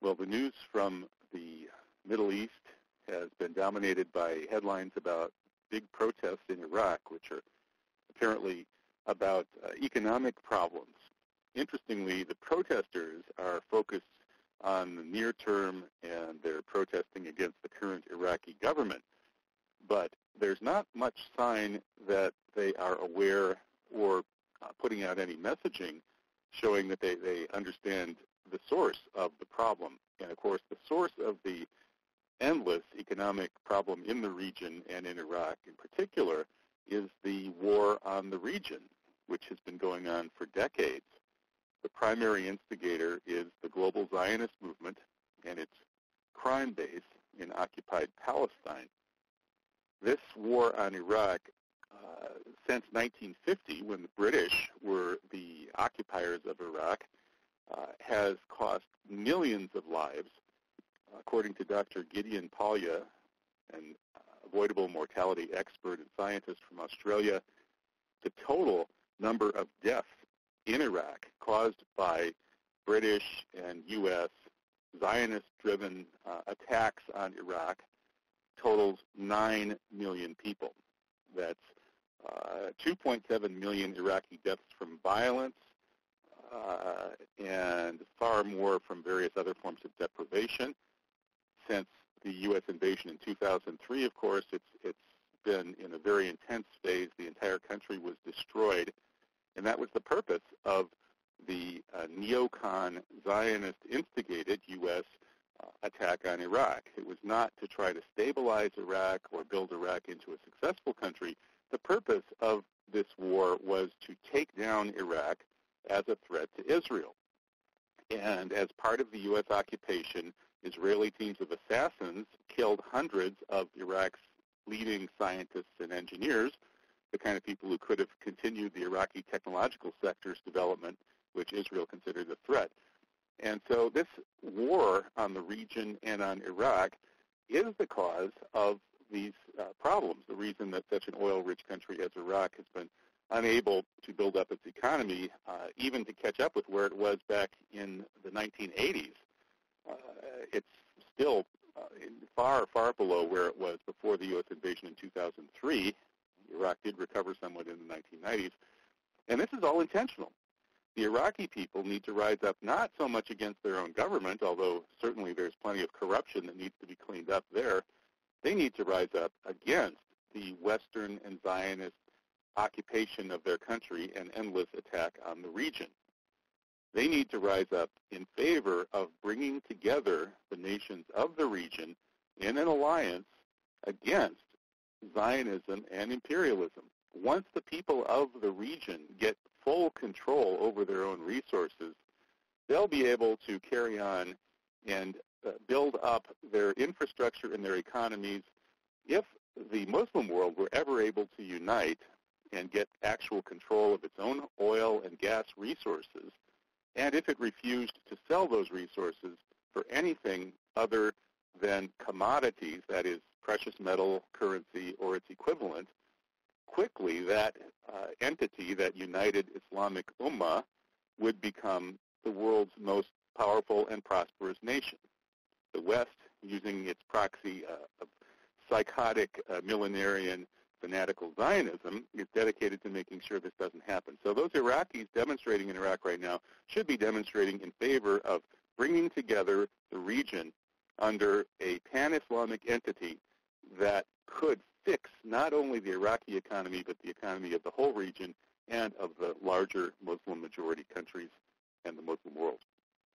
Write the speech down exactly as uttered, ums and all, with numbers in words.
Well, the news from the Middle East has been dominated by headlines about big protests in Iraq, which are apparently about uh, economic problems. Interestingly, the protesters are focused on the near term, and they're protesting against the current Iraqi government. But there's not much sign that they are aware or uh, putting out any messaging showing that they, they understand the source of the problem. And of course, the source of the endless economic problem in the region and in Iraq in particular is the war on the region, which has been going on for decades. The primary instigator is the global Zionist movement and its crime base in occupied Palestine. This war on Iraq, uh, since nineteen fifty, when the British were the occupiers of Iraq, uh, has cost millions of lives. According to Doctor Gideon Palya, an uh, avoidable mortality expert and scientist from Australia, the total number of deaths in Iraq caused by British and U S Zionist-driven uh, attacks on Iraq totals nine million people. That's uh, two point seven million Iraqi deaths from violence uh, and far more from various other forms of deprivation. Since the U S invasion in two thousand three, of course, it's, it's been in a very intense phase. The entire country was destroyed, and that was the purpose of the uh, neocon Zionist-instigated U S uh, attack on Iraq. It was not to try to stabilize Iraq or build Iraq into a successful country. The purpose of this war was to take down Iraq as a threat to Israel. And as part of the U S occupation, Israeli teams of assassins killed hundreds of Iraq's leading scientists and engineers, the kind of people who could have continued the Iraqi technological sector's development, which Israel considered a threat. And so this war on the region and on Iraq is the cause of these uh, problems, the reason that such an oil-rich country as Iraq has been unable to build up its economy, uh, even to catch up with where it was back in the nineteen eighties. Uh, it's still uh, far, far below where it was before the U S invasion in two thousand three. Iraq did recover somewhat in the nineteen nineties. And this is all intentional. The Iraqi people need to rise up not so much against their own government, although certainly there's plenty of corruption that needs to be cleaned up there. They need to rise up against the Western and Zionist occupation of their country and endless attack on the region. They need to rise up in favor of bringing together the nations of the region in an alliance against Zionism and imperialism. Once the people of the region get full control over their own resources, they'll be able to carry on and uh, build up their infrastructure and their economies. If the Muslim world were ever able to unite and get actual control of its own oil and gas resources, and if it refused to sell those resources for anything other than commodities, that is, precious metal, currency, or its equivalent, quickly that uh, entity, that united Islamic Ummah, would become the world's most powerful and prosperous nation. The West, using its proxy uh, of psychotic, uh, millenarian, fanatical Zionism, is dedicated to making sure this doesn't happen. So those Iraqis demonstrating in Iraq right now should be demonstrating in favor of bringing together the region under a pan-Islamic entity that could fix not only the Iraqi economy, but the economy of the whole region and of the larger Muslim majority countries and the Muslim world.